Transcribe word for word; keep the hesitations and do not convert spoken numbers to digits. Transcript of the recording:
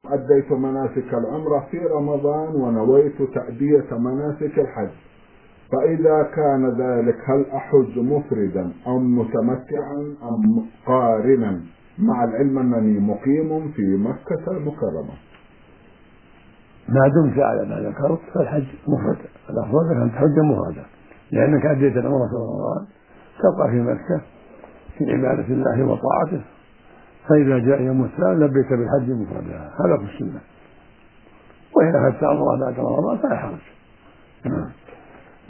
أديت مناسك العمرة في رمضان ونويت تأدية مناسك الحج، فإذا كان ذلك هل أحج مفردا أو متمتعا أم قارنا، مع العلم أنني مقيم في مكة المكرمة؟ ما دمت على ما ذكرت فالحج مفرد، الأفضل أن تحج مفردا، لأنك أديت العمرة في رمضان تبقى في مكة في عبادة الله وطاعته، فإذا جاء يوم الثاني لبيت بالحج مفردا، هذا في السنة. وإذا أخذت عمرة بعد رمضان فلا حرج.